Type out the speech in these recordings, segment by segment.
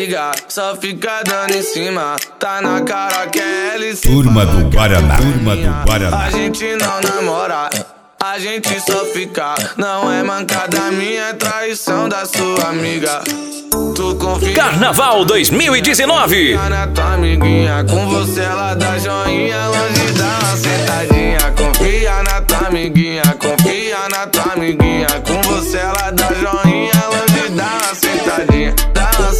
liga, só fica dando em cima. Tá na cara que é LC. Turma do Guaraná, turma do Guaraná. A gente não namora, a gente só fica. Não é mancada minha, é traição da sua amiga. Tu confia Carnaval 2019. na tua amiguinha, com você ela dá joinha, longe dá uma sentadinha. Confia na tua amiguinha, confia na tua amiguinha, com você ela dá joinha, longe dá uma sentadinha. Dá uma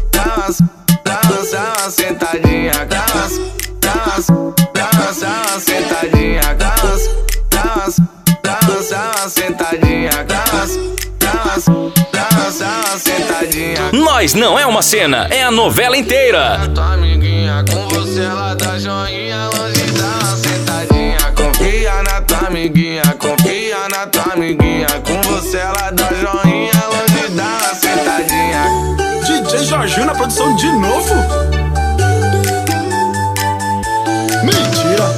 sentadinha, dá uma sentadinha, dá uma sentadinha, sentadinha. Nós não é uma cena, é a novela inteira. Na tua amiguinha, com você ela dá joinha, longe dá uma sentadinha. Confia na tua amiguinha, confia na tua amiguinha, com você ela dá joinha, longe dá uma sentadinha. DJ Jorginho na produção de novo? Mentira!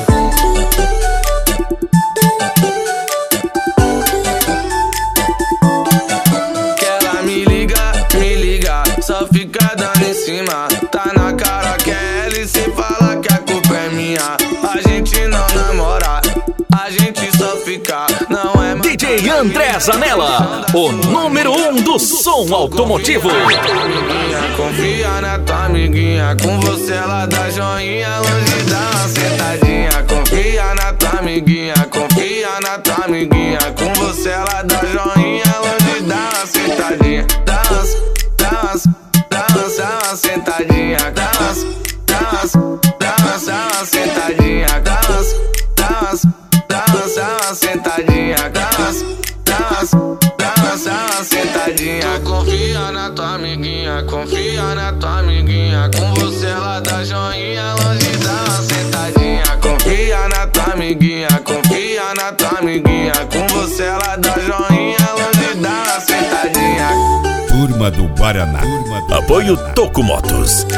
Só fica dando em cima. Tá na cara que é LC, fala que a culpa é minha. A gente não namora, a gente só fica. Não é DJ André Zanella, o número 1 do som automotivo. Confia na tua amiguinha, com você ela dá joinha, longe dá uma sentadinha. Confia na tua amiguinha, confia na tua amiguinha, com você ela dá joinha, longe dá uma sentadinha. Dá uma sentadinha, dá uma sentadinha, dá uma sentadinha, dá uma sentadinha. Confia na tua amiguinha, confia na tua amiguinha, com você ela dá joinha, longe dá uma sentadinha. Confia na tua amiguinha, confia na tua amiguinha, com você ela dá joinha, longe dá uma sentadinha. Turma do Guaraná. Apoio Toco Motos.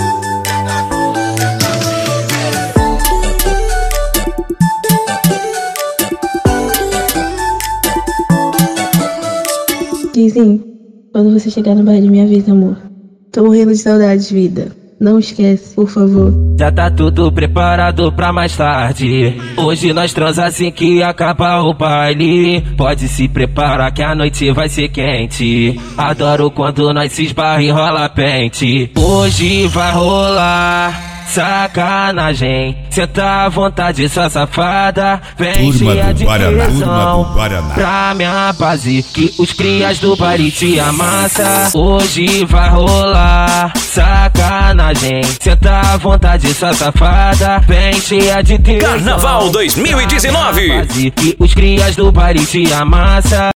Dizem, quando você chegar no baile, me avisa, amor. Tô morrendo de saudade, vida. Não esquece, por favor. Já tá tudo preparado pra mais tarde. Hoje nós transa assim que acaba o baile. Pode se preparar que a noite vai ser quente. Adoro quando nós se esbarra e rola pente. Hoje vai rolar sacanagem. Senta à vontade, sua safada. Vem cheia de criação pra minha base, que os crias do baile te amassa. Hoje vai rolar sacanagem. Senta à vontade, sua safada. Vem cheia de criação. Carnaval 2019. Que os crias do baile te amassa.